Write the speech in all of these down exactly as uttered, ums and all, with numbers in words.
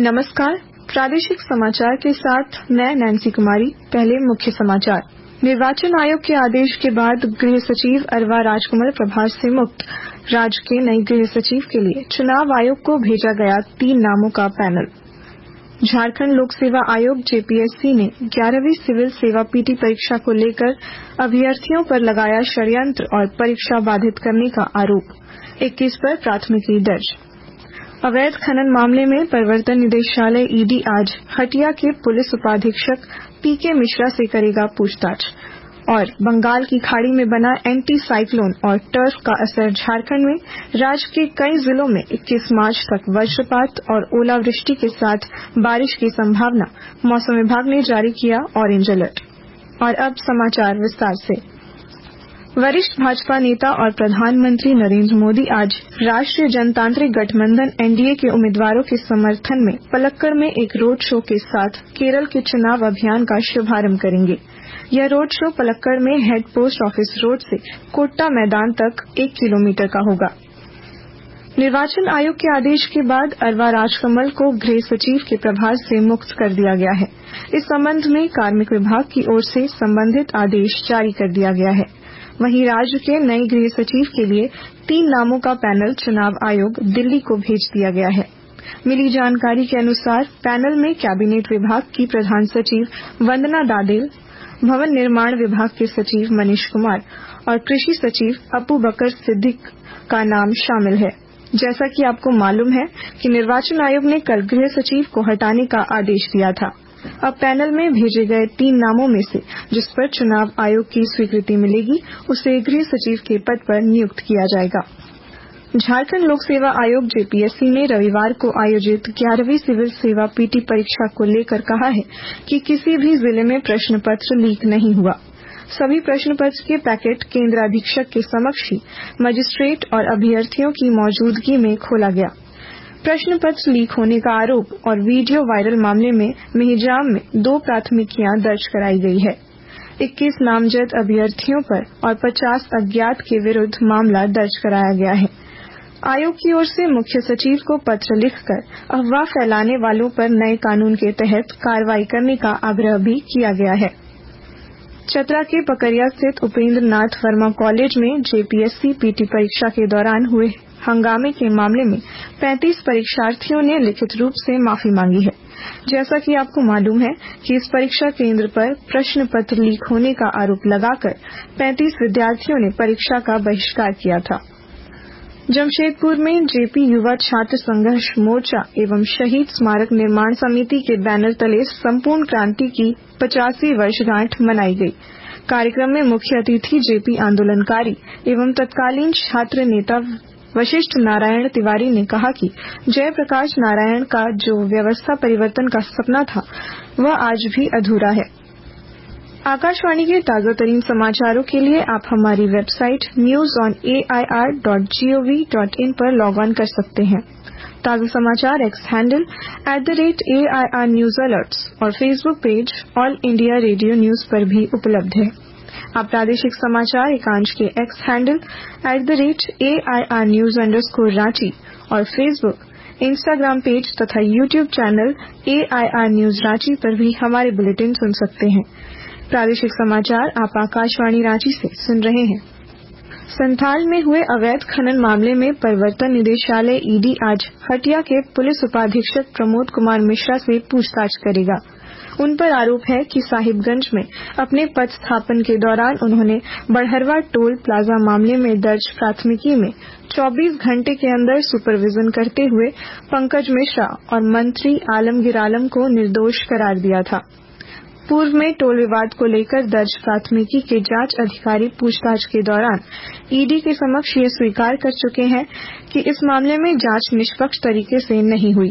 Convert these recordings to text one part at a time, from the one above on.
नमस्कार, प्रादेशिक समाचार के साथ मैं नैन्सी कुमारी। पहले मुख्य समाचार। निर्वाचन आयोग के आदेश के बाद गृह सचिव अरवा राजकमल प्रभार से मुक्त। राज्य के नए गृह सचिव के लिए चुनाव आयोग को भेजा गया तीन नामों का पैनल। झारखंड लोक सेवा आयोग जेपीएससी ने ग्यारहवीं सिविल सेवा पीटी परीक्षा को लेकर अभ्यर्थियों पर लगाया षड्यंत्र और परीक्षा बाधित करने का आरोप। इक्कीस पर प्राथमिकी दर्ज। अवैध खनन मामले में प्रवर्तन निदेशालय ईडी आज हटिया के पुलिस उपाधीक्षक पीके मिश्रा से करेगा पूछताछ। और बंगाल की खाड़ी में बना एंटी साइक्लोन और टर्फ का असर झारखंड में। राज्य के कई जिलों में इक्कीस मार्च तक वज्रपात और ओलावृष्टि के साथ बारिश की संभावना। मौसम विभाग ने जारी किया ऑरेंज अलर्ट। और अब समाचार विस्तार से। वरिष्ठ भाजपा नेता और प्रधानमंत्री नरेंद्र मोदी आज राष्ट्रीय जनतांत्रिक गठबंधन एनडीए के उम्मीदवारों के समर्थन में पलक्कड़ में एक रोड शो के साथ केरल के चुनाव अभियान का शुभारंभ करेंगे। यह रोड शो पलक्कड़ में हेड पोस्ट ऑफिस रोड से कोट्टा मैदान तक एक किलोमीटर का होगा। निर्वाचन आयोग के आदेश के बाद अरवा राजकमल को गृह सचिव के प्रभार से मुक्त कर दिया गया है। इस संबंध में कार्मिक विभाग की ओर से संबंधित आदेश जारी कर दिया गया है। वहीं राज्य के नए गृह सचिव के लिए तीन नामों का पैनल चुनाव आयोग दिल्ली को भेज दिया गया है। मिली जानकारी के अनुसार पैनल में कैबिनेट विभाग की प्रधान सचिव वंदना दादेल, भवन निर्माण विभाग के सचिव मनीष कुमार और कृषि सचिव अबू बकर सिद्दीक का नाम शामिल है। जैसा कि आपको मालूम है कि निर्वाचन आयोग ने कल गृह सचिव को हटाने का आदेश दिया था। अब पैनल में भेजे गए तीन नामों में से जिस पर चुनाव आयोग की स्वीकृति मिलेगी उसे गृह सचिव के पद पर नियुक्त किया जाएगा। झारखंड लोक सेवा आयोग जेपीएससी ने रविवार को आयोजित ग्यारहवीं सिविल सेवा पीटी परीक्षा को लेकर कहा है कि किसी भी जिले में प्रश्न पत्र लीक नहीं हुआ। सभी प्रश्न पत्र के पैकेट केंद्र अधीक्षक के समक्ष ही मजिस्ट्रेट और अभ्यर्थियों की मौजूदगी में खोला गया। प्रश्न पत्र लीक होने का आरोप और वीडियो वायरल मामले में मेहिजाम में दो प्राथमिकियां दर्ज कराई गई है। इक्कीस नामजद अभ्यर्थियों पर और पचास अज्ञात के विरुद्ध मामला दर्ज कराया गया है। आयोग की ओर से मुख्य सचिव को पत्र लिखकर अफवाह फैलाने वालों पर नए कानून के तहत कार्रवाई करने का आग्रह भी किया गया है। चतरा के पकरिया स्थित उपेंद्र नाथ वर्मा कॉलेज में जेपीएससी पीटी परीक्षा के दौरान हुए हंगामे के मामले में पैंतीस परीक्षार्थियों ने लिखित रूप से माफी मांगी है। जैसा कि आपको मालूम है कि इस परीक्षा केंद्र पर प्रश्न पत्र लीक होने का आरोप लगाकर पैंतीस विद्यार्थियों ने परीक्षा का बहिष्कार किया था। जमशेदपुर में जेपी युवा छात्र संघर्ष मोर्चा एवं शहीद स्मारक निर्माण समिति के बैनर तले संपूर्ण क्रांति की पचासवीं वर्षगांठ मनाई गई। कार्यक्रम में मुख्य अतिथि जेपी आंदोलनकारी एवं तत्कालीन छात्र नेता वशिष्ठ नारायण तिवारी ने कहा कि जयप्रकाश नारायण का जो व्यवस्था परिवर्तन का सपना था वह आज भी अधूरा है। आकाशवाणी के ताजा तरीन समाचारों के लिए आप हमारी website news on A I R dot G O V dot in पर लॉग ऑन कर सकते हैं। ताजा समाचार X handle at the rate A I R news alerts और Facebook page All India Radio news पर भी उपलब्ध है। आप प्रादेशिक समाचार एकांश के X handle at the rate A I R news underscore Ranchi और फेसबुक, इंस्टाग्राम पेज तथा YouTube channel A I R news Ranchi पर भी हमारे बुलेटिन सुन सकते हैं। प्रादेशिक समाचार आप आकाशवाणी रांची से सुन रहे हैं। संथाल में हुए अवैध खनन मामले में प्रवर्तन निदेशालय ईडी आज हटिया के पुलिस उपाधीक्षक प्रमोद कुमार मिश्रा से पूछताछ करेगा। उन पर आरोप है कि साहिबगंज में अपने पद स्थापन के दौरान उन्होंने बड़हरवा टोल प्लाजा मामले में दर्ज प्राथमिकी में चौबीस घंटे के अंदर सुपरविजन करते हुए पंकज मिश्रा और मंत्री आलमगीर आलम को निर्दोष करार दिया था। पूर्व में टोल विवाद को लेकर दर्ज प्राथमिकी के जांच अधिकारी पूछताछ के दौरान ईडी के समक्ष ये स्वीकार कर चुके हैं कि इस मामले में जांच निष्पक्ष तरीके से नहीं हुई।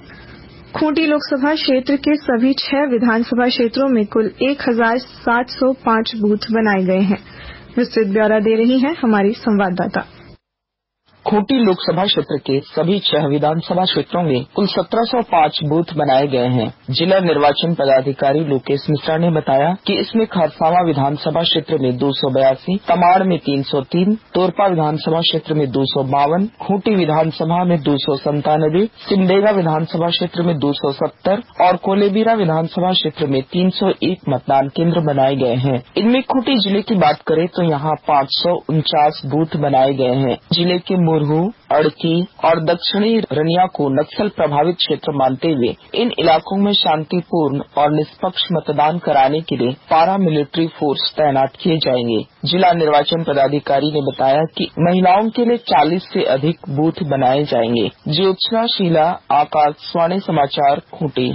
खूंटी लोकसभा क्षेत्र के सभी छह विधानसभा क्षेत्रों में कुल एक हजार सात सौ पांच बूथ बनाए गए हैं। विस्तृत ब्यौरा दे रही हैं हमारी संवाददाता। खूंटी लोकसभा क्षेत्र के सभी छह विधानसभा क्षेत्रों में कुल सत्रह सौ पाँच बूथ बनाए गए हैं। जिला निर्वाचन पदाधिकारी लोकेश मिश्रा ने बताया कि इसमें खरसावां विधानसभा क्षेत्र में दो सौ बयासी, तमाड़ में तीन सौ तीन, तोरपा विधानसभा क्षेत्र में दो सौ बावन, खूंटी विधानसभा में दो सौ संतानवे, सिमडेगा विधानसभा क्षेत्र में दो सौ सत्तर और कोलेबिरा विधानसभा क्षेत्र में तीन सौ एक मतदान केंद्र बनाए गए हैं। इनमें खूंटी जिले की बात करें तो यहाँ पाँच सौ उनचास बूथ बनाए गए हैं। जिले के मुरहू, अड़की और दक्षिणी रनिया को नक्सल प्रभावित क्षेत्र मानते हुए इन इलाकों में शांतिपूर्ण और निष्पक्ष मतदान कराने के लिए पारा मिलिट्री फोर्स तैनात किए जाएंगे। जिला निर्वाचन पदाधिकारी ने बताया कि महिलाओं के लिए चालीस से अधिक बूथ बनाए जाएंगे। ज्योत्सना शीला, आकाशवाणी समाचार, खूंटी।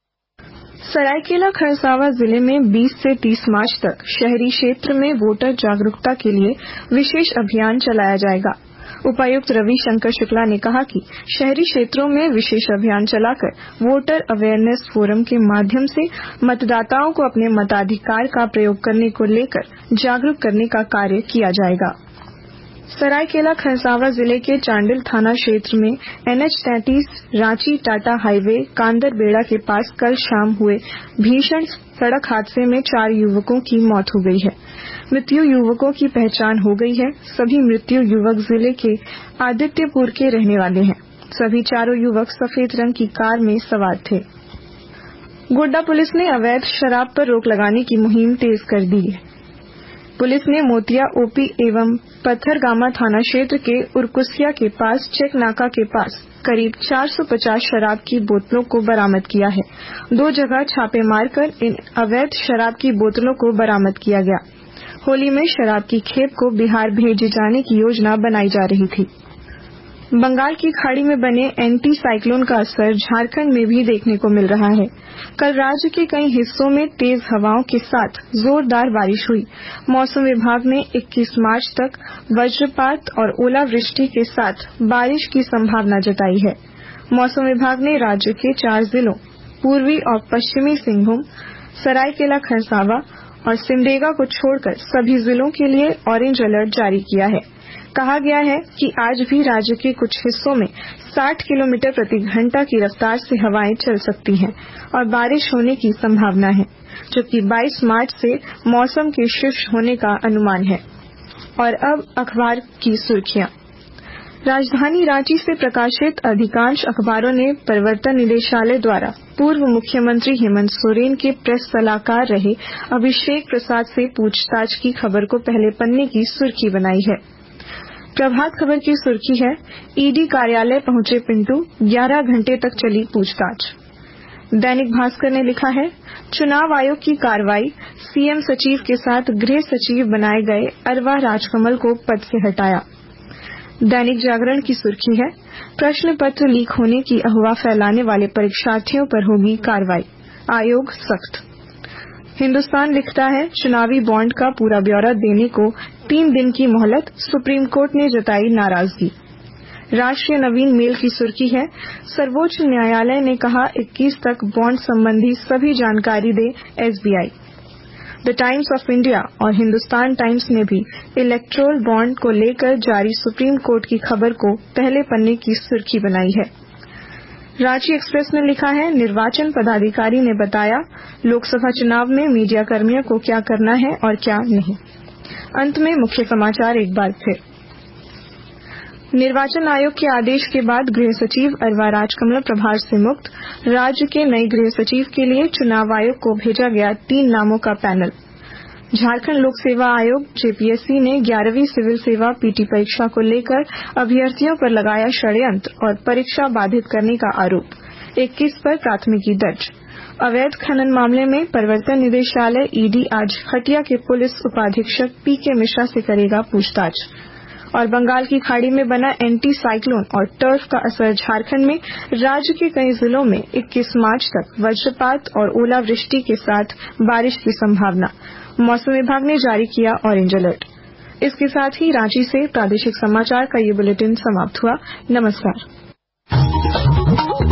सरायकेला खरसावां जिले में बीस से तीस मार्च तक शहरी क्षेत्र में वोटर जागरूकता के लिए विशेष अभियान चलाया जाएगा। उपायुक्त रवि शंकर शुक्ला ने कहा कि शहरी क्षेत्रों में विशेष अभियान चलाकर वोटर अवेयरनेस फोरम के माध्यम से मतदाताओं को अपने मताधिकार का प्रयोग करने को लेकर जागरूक करने का कार्य किया जाएगा। सरायकेला खरसावां जिले के चांडिल थाना क्षेत्र में एनएच तैंतीस रांची टाटा हाईवे कांदरबेड़ा के पास कल शाम हुए भीषण सड़क हादसे में चार युवकों की मौत हो गई है। मृत्यु युवकों की पहचान हो गई है। सभी मृत्यु युवक जिले के आदित्यपुर के रहने वाले हैं। सभी चारों युवक सफेद रंग की कार में सवार थे। गोड्डा पुलिस ने अवैध शराब पर रोक लगाने की मुहिम तेज कर दी है। पुलिस ने मोतिया ओपी एवं पत्थरगामा थाना क्षेत्र के उरकुसिया के पास चेक नाका के पास करीब चार सौ पचास शराब की बोतलों को बरामद किया है। दो जगह छापे मारकर इन अवैध शराब की बोतलों को बरामद किया गया। होली में शराब की खेप को बिहार भेजे जाने की योजना बनाई जा रही थी। बंगाल की खाड़ी में बने एंटी साइक्लोन का असर झारखंड में भी देखने को मिल रहा है। कल राज्य के कई हिस्सों में तेज हवाओं के साथ जोरदार बारिश हुई। मौसम विभाग ने इक्कीस मार्च तक वज्रपात और ओलावृष्टि के साथ बारिश की संभावना जताई है। मौसम विभाग ने राज्य के चार जिलों पूर्वी और पश्चिमी सिंहभूम, सरायकेला खरसावां और सिमडेगा को छोड़कर सभी जिलों के लिए ऑरेंज अलर्ट जारी किया है। कहा गया है कि आज भी राज्य के कुछ हिस्सों में साठ किलोमीटर प्रति घंटा की रफ्तार से हवाएं चल सकती हैं और बारिश होने की संभावना है, जबकि बाईस मार्च से मौसम के शुष्क होने का अनुमान है। और अब अखबार की सुर्खियां। राजधानी रांची से प्रकाशित अधिकांश अखबारों ने प्रवर्तन निदेशालय द्वारा पूर्व मुख्यमंत्री हेमंत सोरेन के प्रेस सलाहकार रहे अभिषेक प्रसाद से पूछताछ की खबर को पहले पन्ने की सुर्खी बनाई है। प्रभात खबर की सुर्खी है, ईडी कार्यालय पहुंचे पिंटू, ग्यारह घंटे तक चली पूछताछ। दैनिक भास्कर ने लिखा है, चुनाव आयोग की कार्रवाई, सीएम सचिव के साथ गृह सचिव बनाए गए अरवा राजकमल को पद से हटाया। दैनिक जागरण की सुर्खी है, प्रश्न पत्र लीक होने की अफवाह फैलाने वाले परीक्षार्थियों पर होगी कार्रवाई, आयोग सख्त। हिन्दुस्तान लिखता है, चुनावी बॉन्ड का पूरा ब्यौरा देने को तीन दिन की मोहलत, सुप्रीम कोर्ट ने जताई नाराजगी। राष्ट्रीय नवीन मेल की सुर्खी है, सर्वोच्च न्यायालय ने कहा इक्कीस तक बॉन्ड संबंधी सभी जानकारी दे SBI. The Times of India और हिन्दुस्तान टाइम्स ने भी इलेक्टोरल बॉन्ड को लेकर जारी सुप्रीम कोर्ट की खबर को पहले पन्ने की सुर्खी बनाई है। रांची एक्सप्रेस ने लिखा है, निर्वाचन पदाधिकारी ने बताया लोकसभा चुनाव में मीडिया कर्मियों को क्या करना है और क्या नहीं। अंत में मुख्य समाचार एक बार फिर। निर्वाचन आयोग के आदेश के बाद गृह सचिव अरवा राजकमल प्रभार से मुक्त, राज्य के नए गृह सचिव के लिए चुनाव आयोग को भेजा गया तीन नामों का पैनल। झारखंड लोक सेवा आयोग जेपीएससी ने ग्यारहवीं सिविल सेवा पीटी परीक्षा को लेकर अभ्यर्थियों पर लगाया षड्यंत्र और परीक्षा बाधित करने का आरोप, इक्कीस पर प्राथमिकी दर्ज। अवैध खनन मामले में प्रवर्तन निदेशालय ईडी आज हटिया के पुलिस उपाधीक्षक पीके मिश्रा से करेगा पूछताछ। और बंगाल की खाड़ी में बना एंटी साइक्लोन और टर्फ का असर झारखंड में, राज्य के कई जिलों में इक्कीस मार्च तक वज्रपात और ओलावृष्टि के साथ बारिश की संभावना, मौसम विभाग ने जारी किया ऑरेंज अलर्ट। इसके साथ ही रांची से प्रादेशिक समाचार का ये बुलेटिन समाप्त हुआ। नमस्कार।